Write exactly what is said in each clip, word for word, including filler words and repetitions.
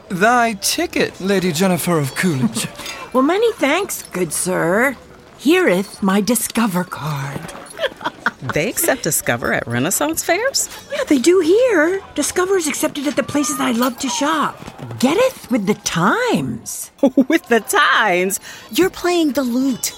Thy ticket, Lady Jennifer of Coolidge. Well, many thanks, good sir. Here'th my Discover card. They accept Discover at Renaissance fairs? Yeah, they do here. Discover is accepted at the places I love to shop. Getteth with the times. With the times? You're playing the lute.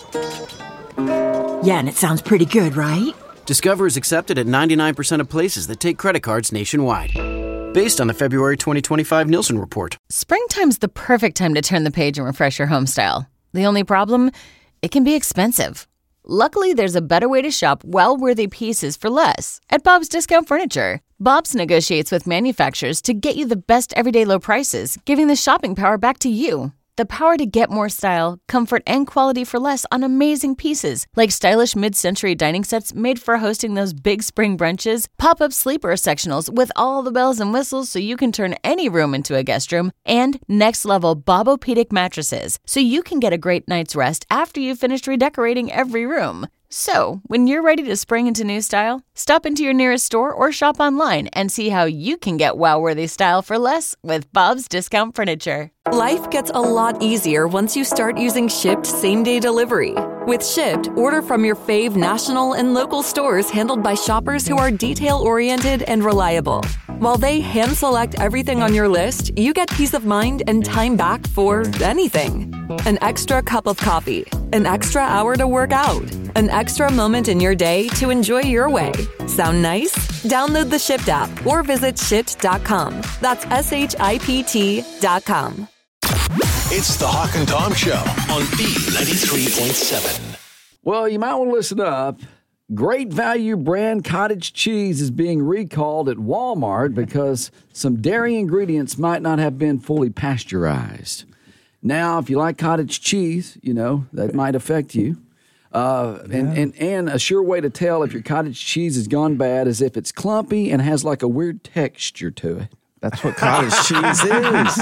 Yeah, and it sounds pretty good, right? Discover is accepted at ninety-nine percent of places that take credit cards nationwide. Based on the February twenty twenty-five Nielsen report. Springtime's the perfect time to turn the page and refresh your home style. The only problem? It can be expensive. Luckily, there's a better way to shop well-worthy pieces for less at Bob's Discount Furniture. Bob's negotiates with manufacturers to get you the best everyday low prices, giving the shopping power back to you. The power to get more style, comfort, and quality for less on amazing pieces, like stylish mid-century dining sets made for hosting those big spring brunches, pop-up sleeper sectionals with all the bells and whistles so you can turn any room into a guest room, and next-level Bobopedic mattresses so you can get a great night's rest after you've finished redecorating every room. So, when you're ready to spring into new style, stop into your nearest store or shop online and see how you can get wow-worthy style for less with Bob's Discount Furniture. Life gets a lot easier once you start using Shipt same-day delivery. With Shipt, order from your fave national and local stores handled by shoppers who are detail-oriented and reliable. While they hand-select everything on your list, you get peace of mind and time back for anything. An extra cup of coffee, an extra hour to work out, an extra moment in your day to enjoy your way. Sound nice? Download the Shipt app or visit shipt dot com. That's S H I P T dot com. It's the Hawk and Tom Show on B ninety-three point seven. Well, you might want to listen up. Great Value brand cottage cheese is being recalled at Walmart because some dairy ingredients might not have been fully pasteurized. Now, if you like cottage cheese, you know, that might affect you. Uh, yeah. and, and, and a sure way to tell if your cottage cheese has gone bad is if it's clumpy and has like a weird texture to it. That's what cottage cheese is.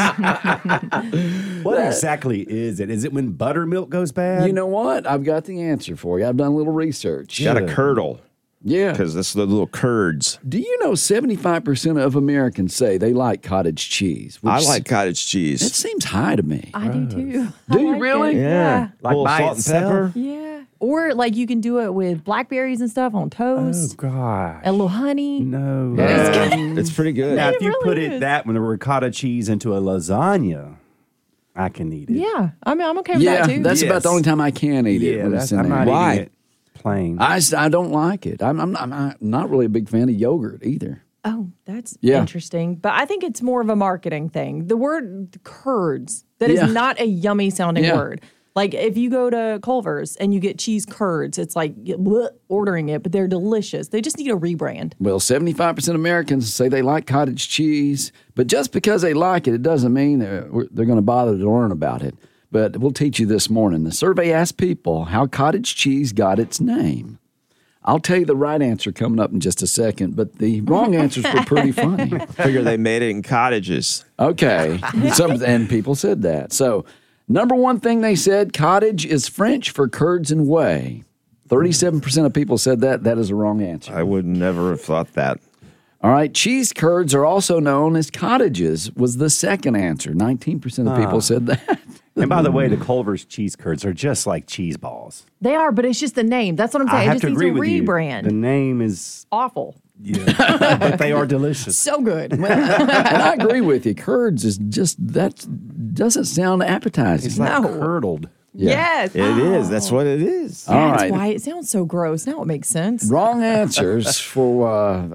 What that, exactly is it? Is it when buttermilk goes bad? You know what? I've got the answer for you. I've done a little research. You got a curdle. Yeah. Because that's the little curds. Do you know seventy-five percent of Americans say they like cottage cheese? I like cottage cheese. It seems high to me. I do too. Do I you like really? It. Yeah. yeah. Like Full by salt itself? and pepper? Yeah. Or like you can do it with blackberries and stuff on toast. Oh, gosh. A little honey. No. Yeah. It's pretty good. Now, It if you really put is. it that when the ricotta cheese into a lasagna, I can eat it. Yeah. I mean, I'm okay with Yeah, that too. that's Yes. about the only time I can eat it. Yeah, when that's, it's in I'm there. not Why? eating it plain. I, s- I don't like it. I'm, I'm, I'm not- not really a big fan of yogurt either. Oh, that's Yeah. interesting. But I think it's more of a marketing thing. The word curds, that Yeah. is not a yummy sounding Yeah. word. Like if you go to Culver's and you get cheese curds, it's like bleh, ordering it, but they're delicious. They just need a rebrand. Well, seventy-five percent of Americans say they like cottage cheese, but just because they like it, it doesn't mean they're, they're going to bother to learn about it. But we'll teach you this morning. The survey asked people how cottage cheese got its name. I'll tell you the right answer coming up in just a second, but the wrong answers were pretty funny. Figure they made it in cottages. Okay. Some, and people said that. So, number one thing they said, cottage is French for curds and whey. thirty-seven percent of people said that. That is a wrong answer. I would never have thought that. All right. Cheese curds are also known as cottages was the second answer. nineteen percent of people Ah. said that. And by the way, the Culver's cheese curds are just like cheese balls. They are, but it's just the name. That's what I'm I saying. It have just to needs agree a with you. rebrand. The name is Awful. yeah, but they are delicious. So good. And I agree with you. Curds is just, that doesn't sound appetizing. It's like No. curdled. Yes. It is. That's what it is. All That's right. why it sounds so gross. Now it makes sense. Wrong answers for uh,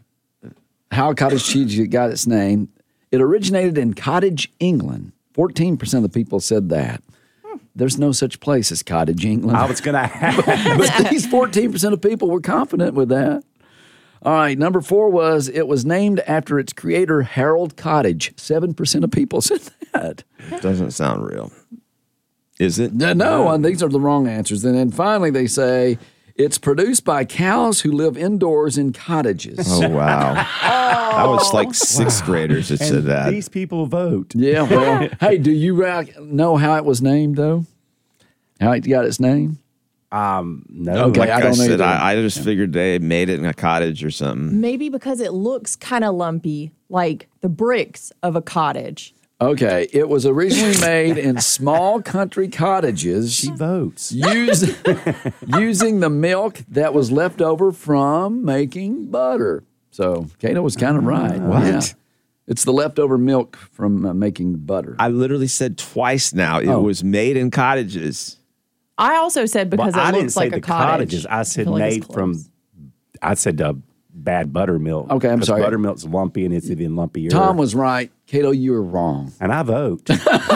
how cottage cheese got its name. It originated in Cottage, England. fourteen percent of the people said that. There's no such place as Cottage, England. I was going to have. But these fourteen percent of people were confident with that. All right, number four was it was named after its creator, Harold Cottage. seven percent of people said that. Doesn't sound real. Is it? No, no, and these are the wrong answers. And then finally they say it's produced by cows who live indoors in cottages. Oh, wow. That was like sixth graders that said And that. These people vote. Yeah, well, hey, do you uh, know how it was named, though? How it got its name? Um, no. Okay, Like I I, don't know said, either. I, I just figured they made it in a cottage or something. Maybe because it looks kind of lumpy, like the bricks of a cottage. Okay, it was originally made in small country cottages. She votes. Use, using the milk that was left over from making butter. So Kato was kind of right. What? Yeah. It's the leftover milk from uh, making butter. I literally said twice now. It Oh. was made in cottages. I also said because Well, I it didn't looks say like the a cottage. cottages. I said feel like it's made from. close. I said uh, bad buttermilk. Okay, I'm 'Cause sorry. Buttermilk's lumpy and it's even lumpier. Tom was right. Kato, you were wrong. And I vote.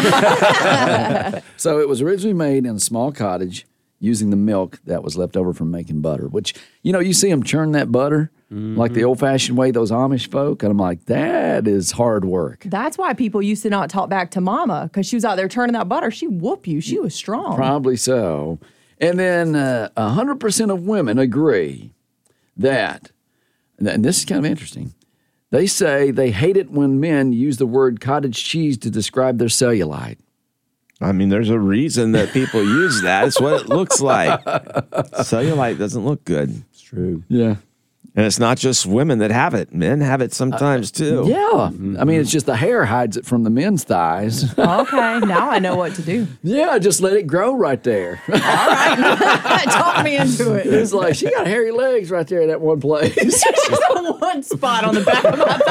So it was originally made in a small cottage using the milk that was left over from making butter, which, you know, you see them churn that butter like the old-fashioned way, those Amish folk, and I'm like, that is hard work. That's why people used to not talk back to Mama because she was out there turning that butter. She whoop you. She was strong. Probably so. And then uh, one hundred percent of women agree that, and this is kind of interesting, they say they hate it when men use the word cottage cheese to describe their cellulite. I mean, there's a reason that people use that. It's what it looks like. Cellulite doesn't look good. It's true. Yeah. And it's not just women that have it. Men have it sometimes too. Yeah. I mean, it's just the hair hides it from the men's thighs. Okay, now I know what to do. Yeah, just let it grow right there. All right, talk me into it. It's like, she got hairy legs right there in that one place. Just on one spot on the back of my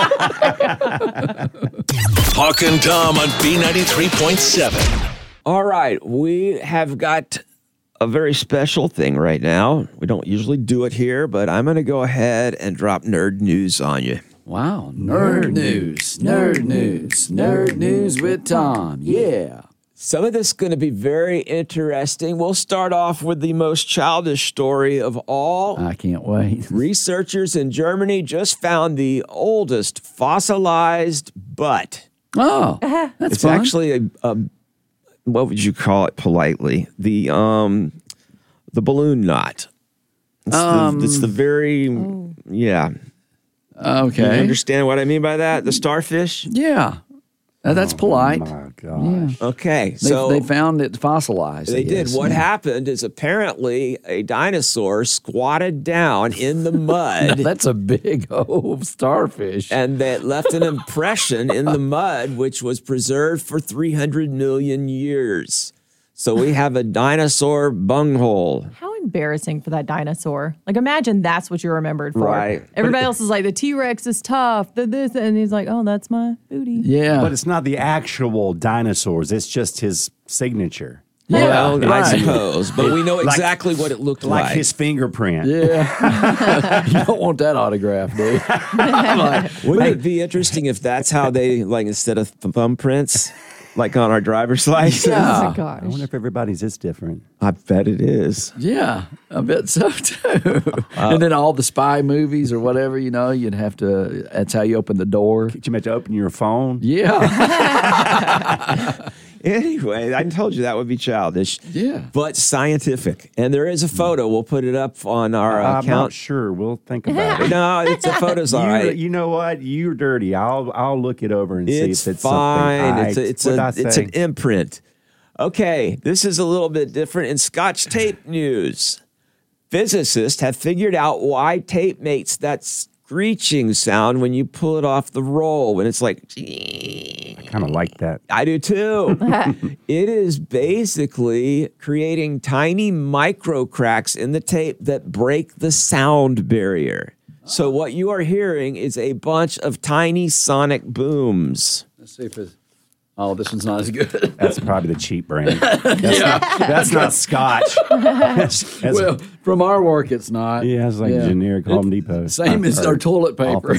thigh. Hawk and Tom on B ninety-three point seven. All right. We have got a very special thing right now. We don't usually do it here, but I'm going to go ahead and drop nerd news on you. Wow. Nerd news. Nerd news. Nerd news with Tom. Yeah. Some of this is going to be very interesting. We'll start off with the most childish story of all. I can't wait. Researchers in Germany just found the oldest fossilized butt. Oh, that's It's fun. actually a, a what would you call it politely? The um the balloon knot. It's, Um, the, it's the very yeah. Okay. You understand what I mean by that? The starfish? Yeah. Uh, that's polite. Oh, my gosh. Okay. They, So they found it fossilized. I They did. guess. What Yeah. happened is apparently a dinosaur squatted down in the mud. That's a big old starfish. And that left an impression in the mud, which was preserved for three hundred million years. So we have a dinosaur bunghole. How embarrassing for that dinosaur. Like, imagine that's what you're remembered for. Right. Everybody else is like, the T-Rex is tough, the this, and he's like, oh, that's my booty. Yeah. But it's not the actual dinosaurs. It's just his signature. Yeah, Well, I right. suppose. But we know Like- exactly what it looked Like like. his fingerprint. Yeah. You don't want that autograph, do you? Like, Wouldn't it be interesting if that's how they, like, instead of th- thumbprints, like on our driver's license? Oh, Yeah. my gosh. I wonder if everybody's is different. I bet it is. Yeah, I bet so too. And then all the spy movies or whatever, you know, you'd have to, that's how you open the door. Did you meant to open your phone? Yeah. Anyway, I told you that would be childish. Yeah. But scientific. And there is a photo. We'll put it up on our uh, I'm not account. sure. We'll think about it. No, it's a photo's all you, right. you know what? You're dirty. I'll I'll look it over and It's see if it's fine. something. It's a, it's What'd a, I it's say? an imprint. Okay, this is a little bit different in Scotch tape news. Physicists have figured out why tape makes that screeching sound when you pull it off the roll. When it's like, I kind of like that. I do too. It is basically creating tiny micro cracks in the tape that break the sound barrier. So what you are hearing is a bunch of tiny sonic booms. Let's see if it's, oh, this one's not as good. That's probably the cheap brand. That's, not, that's not Scotch. That's- that's- Well, from our work, it's not. yeah, it's like Yeah. generic Home Depot. Same as Or our toilet paper.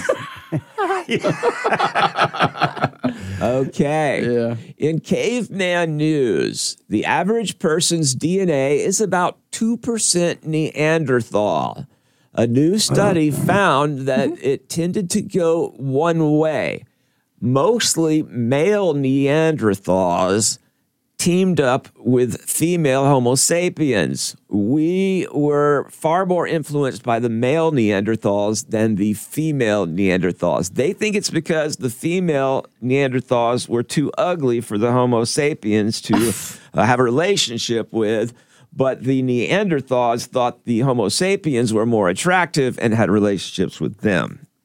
Okay. Yeah. In caveman news, the average person's D N A is about two percent Neanderthal. A new study found that it tended to go one way. Mostly male Neanderthals teamed up with female Homo sapiens. We were far more influenced by the male Neanderthals than the female Neanderthals. They think it's because the female Neanderthals were too ugly for the Homo sapiens to uh, have a relationship with, but the Neanderthals thought the Homo sapiens were more attractive and had relationships with them.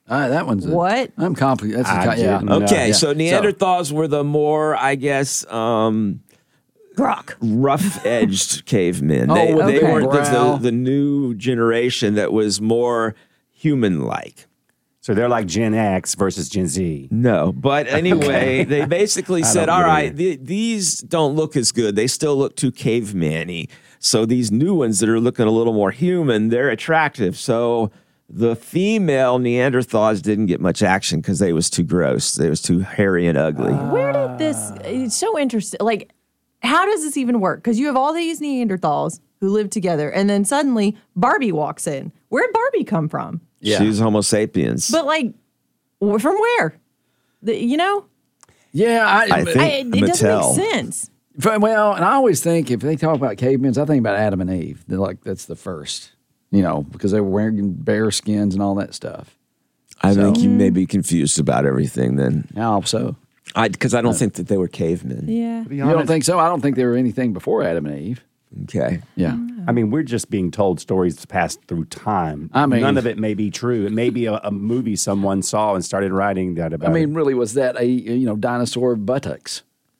Uh, that one's a, What? I'm complicated. That's a, I co- yeah. didn't know. Okay, Yeah. so Neanderthals were the more, I guess, um, Grok. rough-edged cavemen. Oh, They, with they the weren't the, brow. the, the new generation that was more human-like. So they're like Gen X versus Gen Z. No, but anyway, they basically I said, don't all get right, it. th- these don't look as good. They still look too caveman-y. So these new ones that are looking a little more human, they're attractive. So the female Neanderthals didn't get much action because they was too gross. They was too hairy and ugly. Where did this? It's so interesting. Like, how does this even work? Because you have all these Neanderthals who live together, and then suddenly Barbie walks in. Where'd Barbie come from? Yeah. She's Homo sapiens. But like, wh- from where? The, you know, Yeah, I, I think- I, it doesn't Mattel. make sense. well, and I always think if they talk about cavemen, I think about Adam and Eve. They're like that's the first, you know, because they were wearing bear skins and all that stuff. I So- think you may be confused about everything then. How so? I Because I don't think that they were cavemen. Yeah. To be You honest, don't think so? I don't think there were anything before Adam and Eve. Okay. Yeah. I mean, we're just being told stories passed through time. I mean- none of it may be true. It may be a, a movie someone saw and started writing that about. I mean, it. really, was that a you know dinosaur buttocks?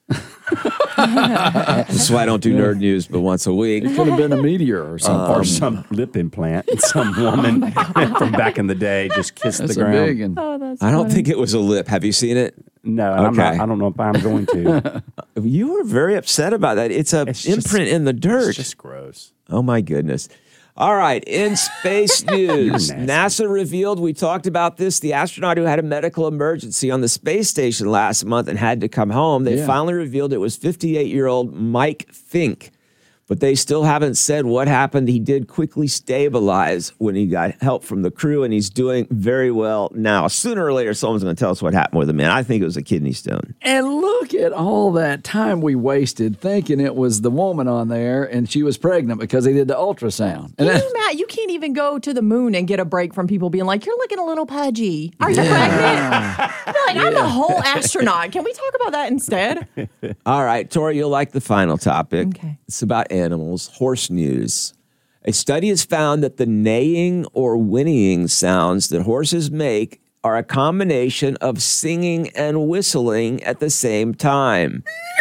That's why I don't do nerd news but once a week. It could have been a meteor or something. or some lip implant. Some woman from back in the day just kissed That's the a ground. big one. Oh, that's I don't think it was a lip. Have you seen it? No, and I'm not, Okay. I don't know if I'm going to. You were very upset about that. It's a It's just- imprint in the dirt. It's just gross. Oh my goodness. All right, in space news, nasty. NASA revealed, we talked about this, the astronaut who had a medical emergency on the space station last month and had to come home. They Yeah. finally revealed it was fifty-eight-year-old Mike Fink. But they still haven't said what happened. He did quickly stabilize when he got help from the crew, and he's doing very well now. Sooner or later, someone's going to tell us what happened with him, man. I think it was a kidney stone. And look at all that time we wasted thinking it was the woman on there and she was pregnant because they did the ultrasound. And Can that, you, Matt, you can't even go to the moon and get a break from people being like, you're looking a little pudgy. Are you pregnant? You're like, I'm a whole astronaut. Can we talk about that instead? All right, Tori, you'll like the final topic. Okay. It's about animals, horse news. A study has found that the neighing or whinnying sounds that horses make are a combination of singing and whistling at the same time.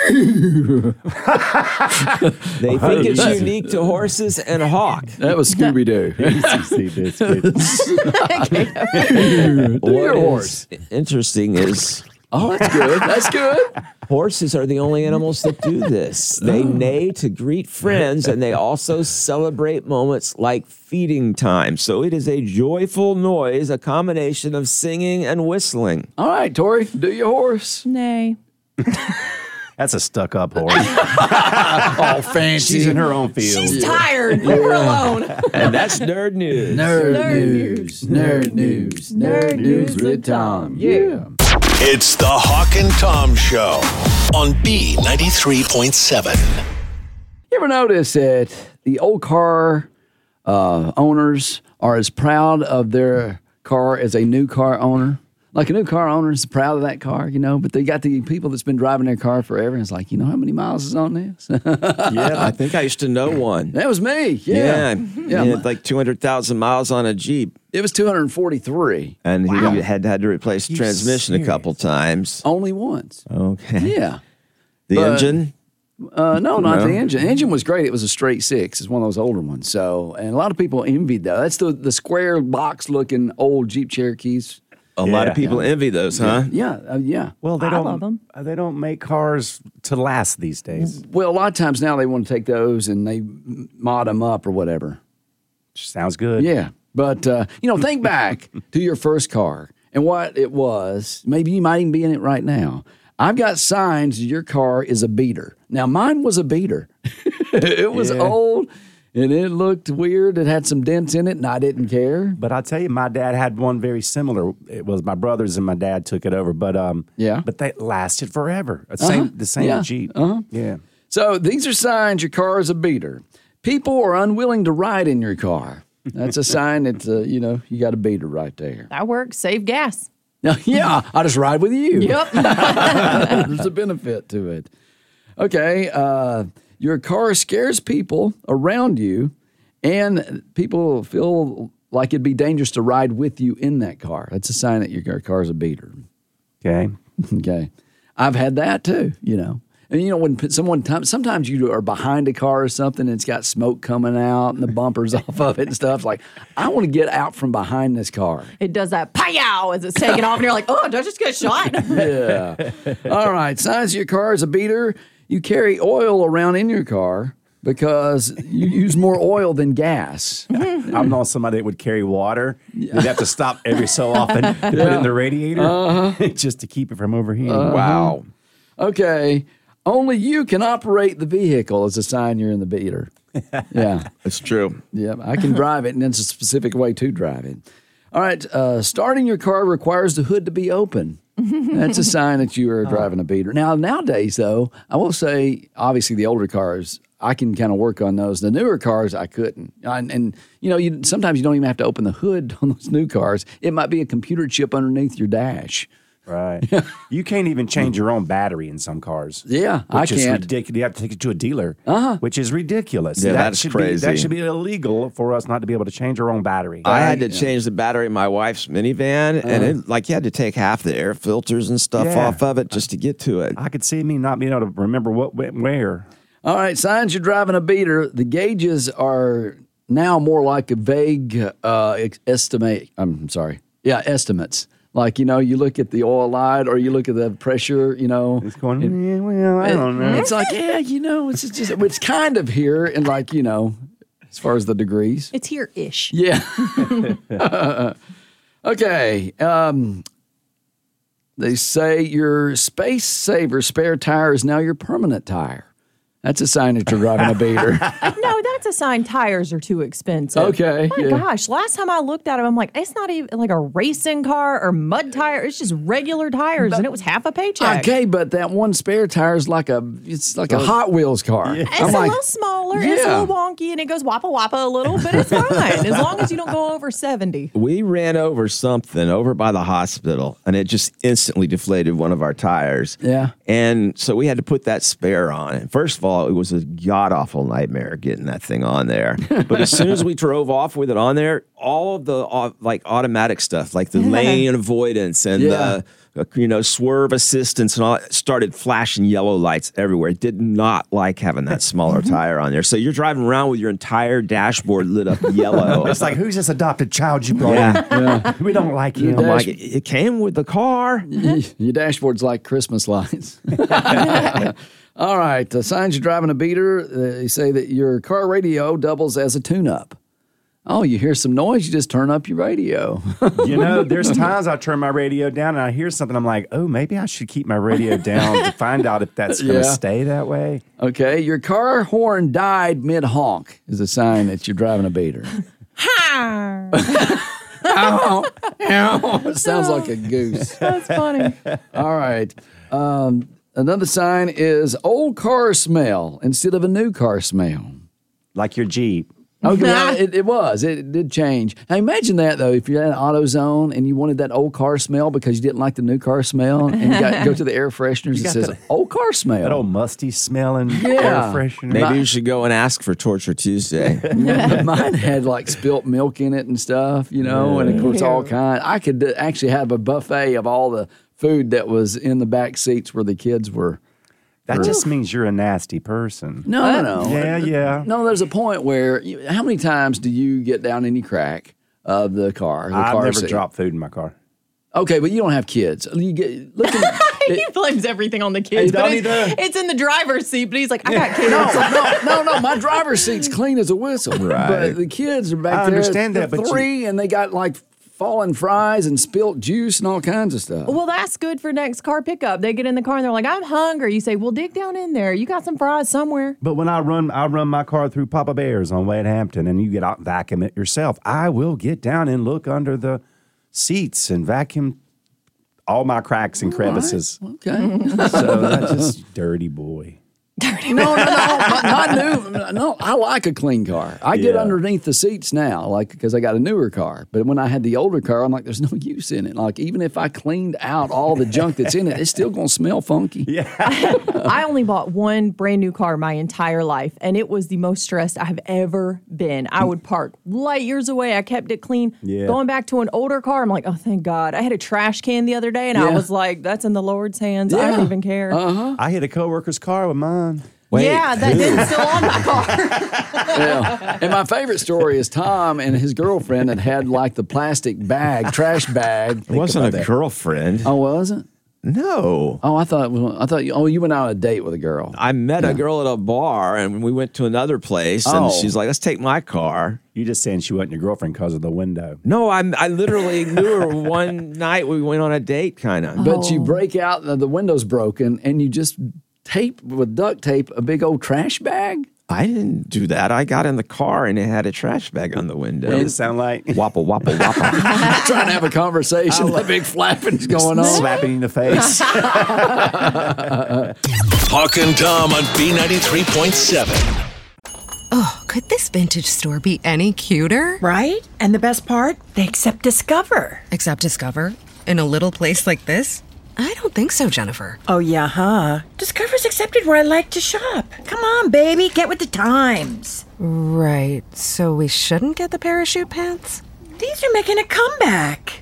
They think it's unique to horses and hawk. that was Scooby Doo. Easy biscuits. Your horse. Interesting is Oh, that's good. That's good. horses are the only animals that do this. They neigh to greet friends, and they also celebrate moments like feeding time. So it is a joyful noise, a combination of singing and whistling. All right, Tori, do your horse. Nay. That's a stuck-up horse. Oh, fancy. She's in her own field. She's tired. Leave her alone. And that's nerd news. Nerd, Nerd news, nerd news, nerd news with Tom. Yeah. It's the Hawk and Tom Show on B ninety-three point seven. You ever notice that the old car uh, owners are as proud of their car as a new car owner? Like a new car owner is proud of that car, you know, but they got the people that's been driving their car forever and it's like, you know how many miles is on this? Yeah, I think I used to know one. That was me. Yeah. Yeah, Yeah. he had like two hundred thousand miles on a Jeep, It was two hundred forty-three. and he had had to replace the You transmission a couple times. Only once. Okay. Yeah. The But- engine? Uh, no, not No? the engine. The engine was great. It was a straight six. It's one of those older ones. So, and a lot of people envied that. That's the, the square box looking old Jeep Cherokees. A lot of Yeah. people envy those, huh? Yeah. Uh, yeah. Well, they I don't. love 'em. uh, They don't make cars to last these days. Well, a lot of times now they want to take those and they mod them up or whatever. Sounds good. Yeah. But, uh, you know, think back to your first car and what it was. Maybe you might even be in it right now. I've got signs your car is a beater. Now, mine was a beater. It was Yeah. old and it looked weird. It had some dents in it and I didn't care. But I'll tell you, my dad had one very similar. It was my brothers and my dad took it over. But um, Yeah. But they lasted forever. The Uh-huh. same, the same Yeah. Jeep. Uh-huh. Yeah. So these are signs your car is a beater. People are unwilling to ride in your car. That's a sign that, uh, you know, you got a beater right there. That works. Save gas. Now, yeah, I'll just ride with you. Yep. There's a benefit to it. Okay, uh, your car scares people around you, and people feel like it'd be dangerous to ride with you in that car. That's a sign that your car's a beater. Okay. Okay. I've had that too, you know. And you know, when someone, sometimes you are behind a car or something and it's got smoke coming out and the bumpers off of it and stuff. Like, I want to get out from behind this car. It does that pow as it's taking off and you're like, oh, did I just get shot? Yeah. All right. Signs of your car is a beater. You carry oil around in your car because you use more oil than gas. I'm not somebody that would carry water. You'd have to stop every so often to put it in the radiator Uh-huh. just to keep it from overheating. Uh-huh. Wow. Okay. Only you can operate the vehicle as a sign you're in the beater. Yeah. It's true. Yeah, I can drive it, and it's a specific way to drive it. All right, uh, starting your car requires the hood to be open. That's a sign that you are driving a beater. Now, nowadays, though, I will say, obviously, the older cars, I can kind of work on those. The newer cars, I couldn't. And, and you know, you, sometimes you don't even have to open the hood on those new cars. It might be a computer chip underneath your dash. Right. You can't even change your own battery in some cars. Yeah, I which is can't. ridiculous. You have to take it to a dealer, Uh-huh. which is ridiculous. Yeah, that that's should crazy. Be, that should be illegal for us not to be able to change our own battery. I had to change the battery in my wife's minivan, and it, like you had to take half the air filters and stuff Yeah. off of it just to get to it. I could see me not being able to remember what went where. All right, signs you're driving a beater. The gauges are now more like a vague uh, ex- estimate. I'm sorry. Yeah, estimates. Like, you know, you look at the oil light or you look at the pressure, you know. It's going, yeah, well, I don't know. It's like, yeah, you know, it's just, it's kind of here and like, you know, as far as the degrees. It's here-ish. Yeah. Okay. Um, they say your Space Saver spare tire is now your permanent tire. That's a sign that you're driving a beater. No, that's a sign tires are too expensive. Okay, My yeah. gosh, last time I looked at them, I'm like, it's not even like a racing car or mud tire. It's just regular tires, and it was half a paycheck. Okay, but that one spare tire is like a it's like a Hot Wheels car. It's I'm a like, little smaller. It's a yeah. little wonky, and it goes wappa wappa a little, but it's fine as long as you don't go over seventy. We ran over something over by the hospital, and it just instantly deflated one of our tires. Yeah. And so we had to put that spare on. And first of all, it was a god-awful nightmare getting that thing on there. But as soon as we drove off with it on there, all of the uh, like automatic stuff, like the lane avoidance and Yeah. the uh, you know swerve assistance and all, that started flashing yellow lights everywhere. It did not like having that smaller tire on there. So you're driving around with your entire dashboard lit up yellow. It's like, who's this adopted child you brought Yeah. in? We don't like him. I'm like, it, it came with the car. your dashboard's like Christmas lights. All right, the signs you're driving a beater, uh, they say that your car radio doubles as a tune-up. Oh, you hear some noise, you just turn up your radio. You know, there's times I turn my radio down and I hear something. I'm like, oh, maybe I should keep my radio down to find out if that's going to Yeah. stay that way. Okay, your car horn died mid-honk is a sign that you're driving a beater. Ow, ow. It sounds like a goose. That's funny. All right. Um, another sign is old car smell instead of a new car smell. Like your Jeep. Okay, yeah, it, it was. It, it did change. Now imagine that though. If you're at an AutoZone and you wanted that old car smell because you didn't like the new car smell, and you got go to the air fresheners, it got says that- old car smell. That old musty smelling Yeah. air freshener. Maybe you should go and ask for Torture Tuesday. Yeah, mine had like spilt milk in it and stuff, you know, and of course all kind. I could uh, actually have a buffet of all the food that was in the back seats where the kids were. That just means you're a nasty person. No, no, no. Yeah, yeah. No, there's a point where you, how many times do you get down any crack of the car? The I've car never seat? dropped food in my car. Okay, but you don't have kids. You get look at, He blames everything on the kids, Hey, but don't it's, he do? it's in the driver's seat. But he's like, I got kids. no, no, no, no. My driver's seat's clean as a whistle. Right. But the kids are back I there. understand they're that, but you- three, and they got like fallen fries and spilt juice and all kinds of stuff. Well, that's good for next car pickup. They get in the car and they're like, I'm hungry. You say, well, dig down in there. You got some fries somewhere. But when I run, I run my car through Papa Bear's on Wade Hampton, and you get out and vacuum it yourself. I will get down and look under the seats and vacuum all my cracks and crevices. Okay. So that's just dirty boy. Dirty. No, no, no, not, not new. No, I like a clean car. I get Yeah. underneath the seats now, like because I got a newer car. But when I had the older car, I'm like, there's no use in it. Like even if I cleaned out all the junk that's in it, it's still gonna smell funky. Yeah. I only bought one brand new car my entire life, and it was the most stressed I have ever been. I would park light years away. I kept it clean. Yeah. Going back to an older car, I'm like, oh, thank God. I had a trash can the other day, and I Yeah. was like, that's in the Lord's hands. I Yeah. don't even care. Uh-huh. I hit a coworker's car with mine. Wait, yeah, that didn't still on my car. Yeah. And my favorite story is Tom and his girlfriend that had like the plastic bag, trash bag. It wasn't a girlfriend. Oh, wasn't? No. Oh, I thought. Well, I thought. You, oh, you went on a date with a girl. I met a girl at a bar, and we went to another place, and Oh. she's like, let's take my car. You just saying she wasn't your girlfriend because of the window. No, I I literally knew her one night we went on a date, kind of. But you break out, the, the window's broken, and you just tape with duct tape a big old trash bag. I didn't do that. I got in the car, and it had a trash bag on the window. What did it sound like? Wappa, wappa, wappa. Trying to have a conversation. That big flapping's going on. Slapping you in the face. Hawk and Tom on B ninety-three point seven. Oh, could this vintage store be any cuter? Right? And the best part? They accept Discover. Accept Discover? In a little place like this? I don't think so, Jennifer. Oh, yeah, huh? Discover's accepted where I like to shop. Come on, baby, get with the times. Right, so we shouldn't get the parachute pants? These are making a comeback.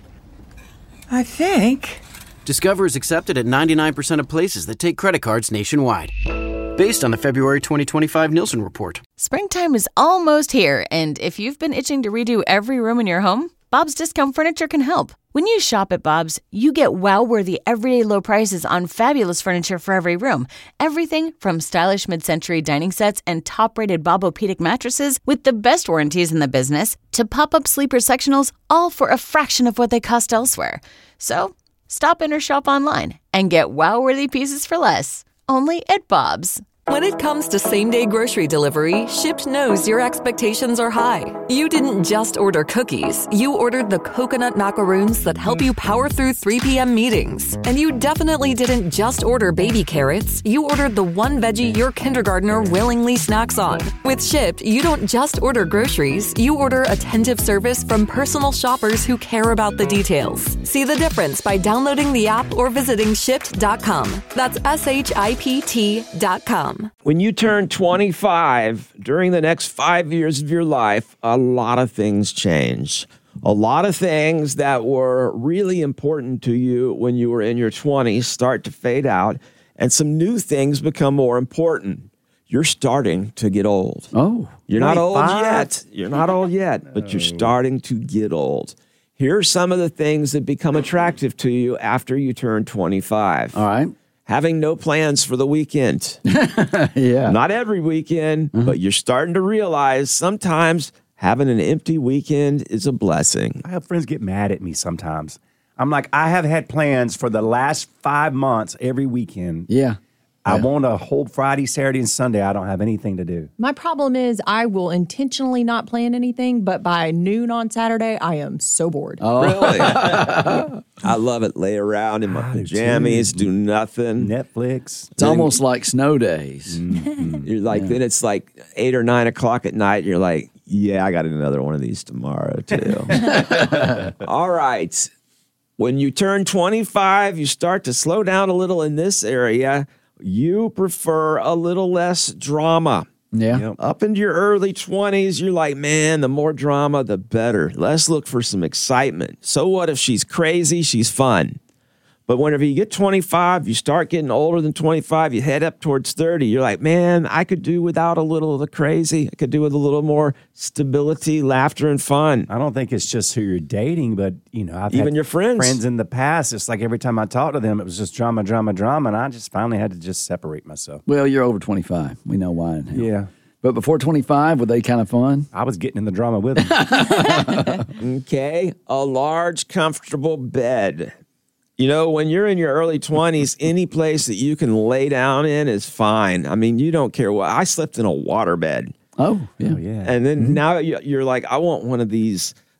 I think. Discover is accepted at ninety-nine percent of places that take credit cards nationwide. Based on the February twenty twenty-five Nielsen report. Springtime is almost here, and if you've been itching to redo every room in your home, Bob's Discount Furniture can help. When you shop at Bob's, you get wow-worthy everyday low prices on fabulous furniture for every room. Everything from stylish mid-century dining sets and top-rated Bobopedic mattresses with the best warranties in the business to pop-up sleeper sectionals, all for a fraction of what they cost elsewhere. So, stop in or shop online and get wow-worthy pieces for less. Only at Bob's. When it comes to same-day grocery delivery, Shipt knows your expectations are high. You didn't just order cookies. You ordered the coconut macaroons that help you power through three p.m. meetings. And you definitely didn't just order baby carrots. You ordered the one veggie your kindergartner willingly snacks on. With Shipt, you don't just order groceries. You order attentive service from personal shoppers who care about the details. See the difference by downloading the app or visiting shipt dot com. That's S H I P T dot com. When you turn twenty-five, during the next five years of your life, a lot of things change. A lot of things that were really important to you when you were in your twenties start to fade out, and some new things become more important. You're starting to get old. Oh. You're not old twenty-five? yet. You're not old yet, but you're starting to get old. Here are some of the things that become attractive to you after you turn twenty-five. All right. Having no plans for the weekend. Yeah. Not every weekend, but you're starting to realize sometimes having an empty weekend is a blessing. I have friends get mad at me sometimes. I'm like, I have had plans for the last five months every weekend. Yeah. I Yeah. want a whole Friday, Saturday, and Sunday. I don't have anything to do. My problem is I will intentionally not plan anything, but by noon on Saturday, I am so bored. Oh. Really? I love it. Lay around in my I do pajamas, too. do nothing. Netflix. It's almost like snow days. You're like, then it's like eight or nine o'clock at night. You're like, yeah, I got another one of these tomorrow, too. All right. When you turn twenty-five, you start to slow down a little in this area. You prefer a little less drama. Yeah. Yep. Up into your early twenties, you're like, man, the more drama, the better. Let's look for some excitement. So what if she's crazy? She's fun. But whenever you get twenty-five, you start getting older than twenty-five, you head up towards thirty. You're like, man, I could do without a little of the crazy. I could do with a little more stability, laughter, and fun. I don't think it's just who you're dating, but you know, I've Even had your friends. friends in the past. It's like every time I talk to them, it was just drama, drama, drama, and I just finally had to just separate myself. Well, you're over twenty-five. We know why. Now. Yeah. But before twenty-five, were they kind of fun? I was getting in the drama with them. Okay, a large, comfortable bed. You know, when you're in your early twenties, any place that you can lay down in is fine. I mean, you don't care what. I slept in a water bed. Oh, yeah. Oh, yeah. And then now you- you're like, I want one of these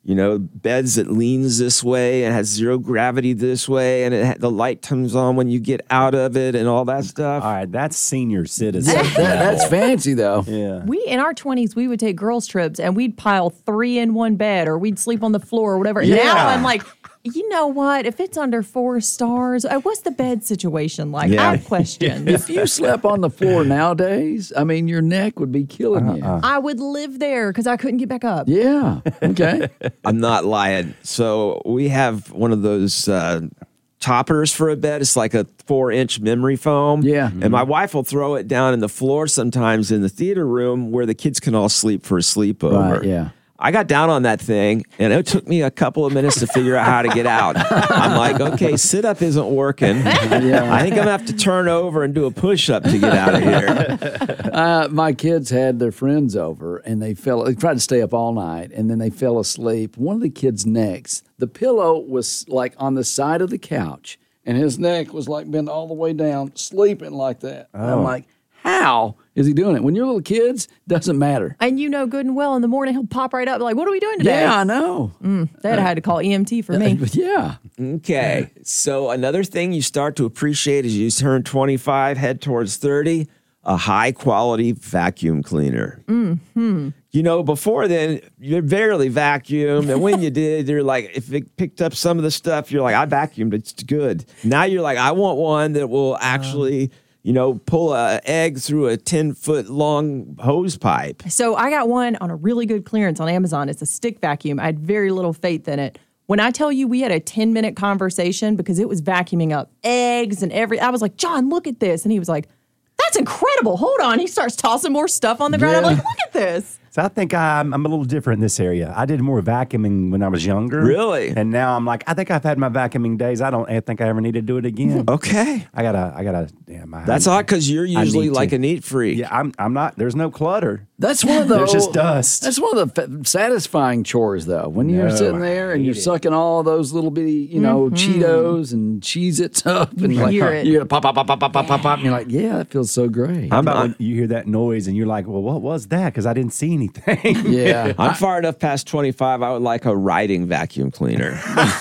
you know, beds that leans this way and has zero gravity this way, and it ha- the light comes on when you get out of it and all that stuff. All right, that's senior citizen. That- that's fancy, though. Yeah. We, in our twenties, we would take girls' trips and we'd pile three in one bed or we'd sleep on the floor or whatever. Yeah. Now I'm like, you know what? If it's under four stars, uh, what's the bed situation like? Yeah. I have questions. If you slept on the floor nowadays, I mean, your neck would be killing you. I would live there because I couldn't get back up. Yeah. Okay. I'm not lying. So we have one of those uh, toppers for a bed. It's like a four inch memory foam. Yeah. And my wife will throw it down in the floor sometimes in the theater room where the kids can all sleep for a sleepover. Right, yeah. I got down on that thing, and it took me a couple of minutes to figure out how to get out. I'm like, okay, sit up isn't working. Yeah. I think I'm going to have to turn over and do a push up to get out of here. Uh, my kids had their friends over, and they fell. They tried to stay up all night, and then they fell asleep. One of the kids' necks, the pillow was like on the side of the couch, and his neck was like bent all the way down, sleeping like that. And I'm Oh. like, how is he doing it? When you're little kids, doesn't matter. And you know good and well in the morning he'll pop right up like, what are we doing today? Yeah, I know. Mm, they'd have had to call E M T for me. But yeah. Okay. So another thing you start to appreciate as you turn twenty-five, head towards thirty, a high quality vacuum cleaner. Mm-hmm. You know, before then, you barely vacuumed. And when you did, you're like, if it picked up some of the stuff, you're like, I vacuumed, it's good. Now you're like, I want one that will actually, you know, pull a egg through a ten foot long hose pipe. So I got one on a really good clearance on Amazon. It's a stick vacuum. I had very little faith in it. When I tell you we had a ten minute conversation because it was vacuuming up eggs and every, I was like, John, look at this. And he was like, that's incredible. Hold on. He starts tossing more stuff on the ground. I'm Yeah. like, look at this. So I think I'm, I'm a little different in this area. I did more vacuuming when I was younger. Really? And now I'm like, I think I've had my vacuuming days. I don't I think I ever need to do it again. Okay. I gotta, I gotta, yeah, my. That's odd because you're I usually need like to. a neat freak. Yeah, I'm, I'm not, there's no clutter. That's one of those. There's just dust. That's one of the fa- satisfying chores, though. When you're No, sitting I there and you're hate it. sucking all those little bitty, you know, Cheetos and Cheez-Its up, and You like, hear it. you're pop, pop, pop, pop, pop, pop, pop, pop, and you're like, yeah, that feels so great. How about when you hear that noise and you're like, well, what was that? Because I didn't see anything. Yeah. I'm far enough past twenty-five, I would like a riding vacuum cleaner.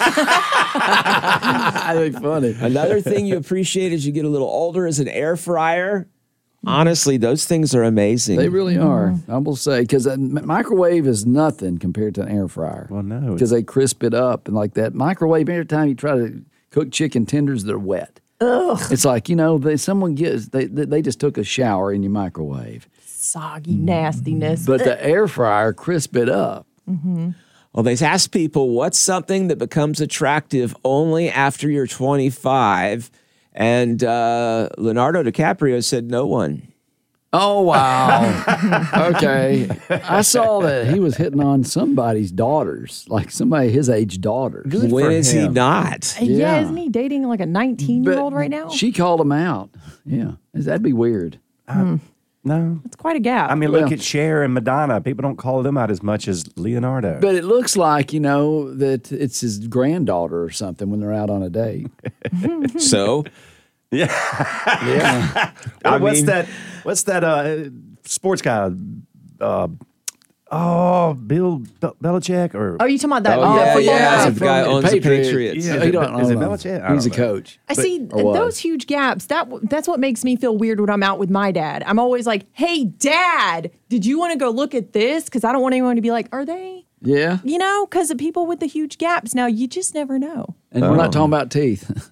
I think funny. Another thing you appreciate as you get a little older is an air fryer. Honestly, those things are amazing. They really are. I will say, because a m- microwave is nothing compared to an air fryer. Well, no. Because they crisp it up and like that. Microwave, every time you try to cook chicken tenders, they're wet. Ugh. It's like, you know, they, someone gets, they, they they just took a shower in your microwave. Soggy nastiness. But the air fryer crisp it up. Mm-hmm. Well, they ask people, what's something that becomes attractive only after you're twenty-five? And uh, Leonardo DiCaprio said no one. Oh, wow. Okay. I saw that he was hitting on somebody's daughters, like somebody his age daughter. When is he not? yeah. Yeah. Isn't he dating like a nineteen year old right now? She called him out. Yeah. That'd be weird. Hmm. No. It's quite a gap. I mean, Well- look at Cher and Madonna. People don't call them out as much as Leonardo. But it looks like, you know, that it's his granddaughter or something when they're out on a date. So, Yeah. Uh, what's mean- that? What's that? Uh, sports guy? Uh, oh, Bill Bel- Belichick or Oh, you talking about that? Oh, uh, yeah, football yeah. guy? The guy owns the Patriots. Yeah, he is it- don't is it own them. Belichick? I He's a don't know. coach. I see Or was. those huge gaps. That that's what makes me feel weird when I'm out with my dad. I'm always like, "Hey, Dad, did you want to go look at this?" Because I don't want anyone to be like, "Are they?" Yeah. You know, because of people with the huge gaps. Now you just never know. And we're not talking about teeth.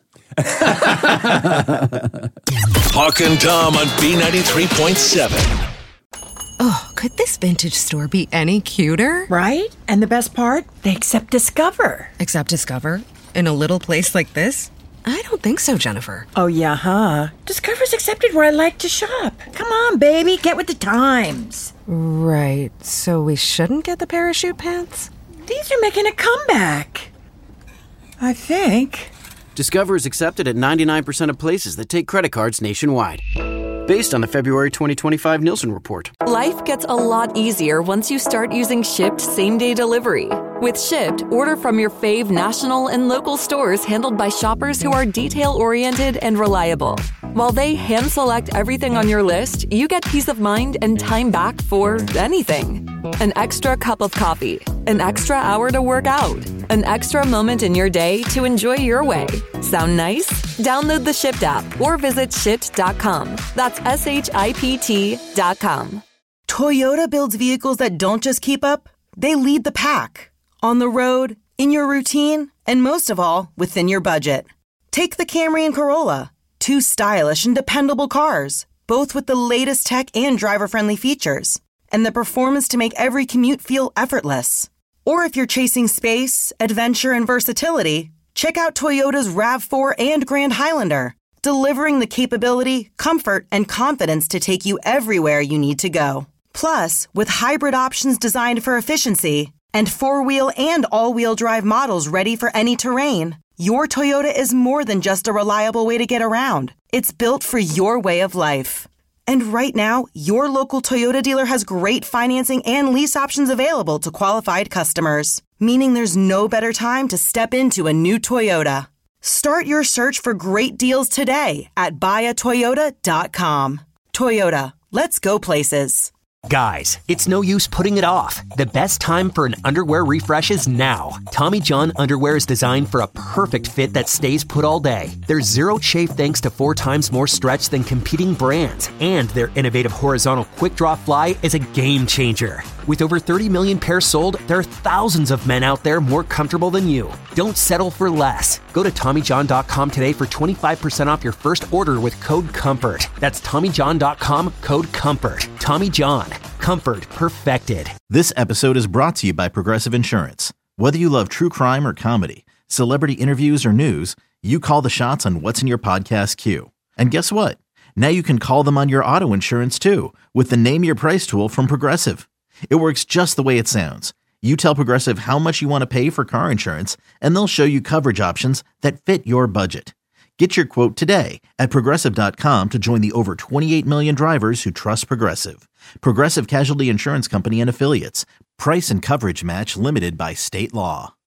Hawk and Tom on B ninety-three point seven. Oh, could this vintage store be any cuter? Right? And the best part? They accept Discover. Except Discover? In a little place like this? I don't think so, Jennifer. Oh, yeah, huh? Discover's accepted where I like to shop. Come on, baby, get with the times. Right. So we shouldn't get the parachute pants? These are making a comeback. I think. Discover is accepted at ninety-nine percent of places that take credit cards nationwide. Based on the February twenty twenty-five Nielsen report. Life gets a lot easier once you start using Shipt same-day delivery. With Shipt, order from your fave national and local stores handled by shoppers who are detail-oriented and reliable. While they hand-select everything on your list, you get peace of mind and time back for anything. An extra cup of coffee, an extra hour to work out, an extra moment in your day to enjoy your way. Sound nice? Download the Shipt app or visit shipt dot com. That's S H I P T dot com. Toyota builds vehicles that don't just keep up, they lead the pack. On the road, in your routine, and most of all, within your budget. Take the Camry and Corolla, two stylish and dependable cars, both with the latest tech and driver-friendly features, and the performance to make every commute feel effortless. Or if you're chasing space, adventure, and versatility, check out Toyota's RAV four and Grand Highlander, delivering the capability, comfort, and confidence to take you everywhere you need to go. Plus, with hybrid options designed for efficiency and four-wheel and all-wheel drive models ready for any terrain, your Toyota is more than just a reliable way to get around. It's built for your way of life. And right now, your local Toyota dealer has great financing and lease options available to qualified customers, meaning there's no better time to step into a new Toyota. Start your search for great deals today at buy a toyota dot com. Toyota, let's go places. Guys, it's no use putting it off. The best time for an underwear refresh is now. Tommy John underwear is designed for a perfect fit that stays put all day. There's zero chafe thanks to four times more stretch than competing brands. And their innovative horizontal quick draw fly is a game changer. With over thirty million pairs sold, there are thousands of men out there more comfortable than you. Don't settle for less. Go to Tommy John dot com today for twenty-five percent off your first order with code COMFORT. That's Tommy John dot com, code COMFORT. Tommy John. Comfort perfected. This episode is brought to you by Progressive Insurance. Whether you love true crime or comedy, celebrity interviews or news, you call the shots on what's in your podcast queue. And guess what? Now you can call them on your auto insurance too with the Name Your Price tool from Progressive. It works just the way it sounds. You tell Progressive how much you want to pay for car insurance, and they'll show you coverage options that fit your budget. Get your quote today at Progressive dot com to join the over twenty-eight million drivers who trust Progressive. Progressive Casualty Insurance Company and Affiliates. Price and coverage match limited by state law.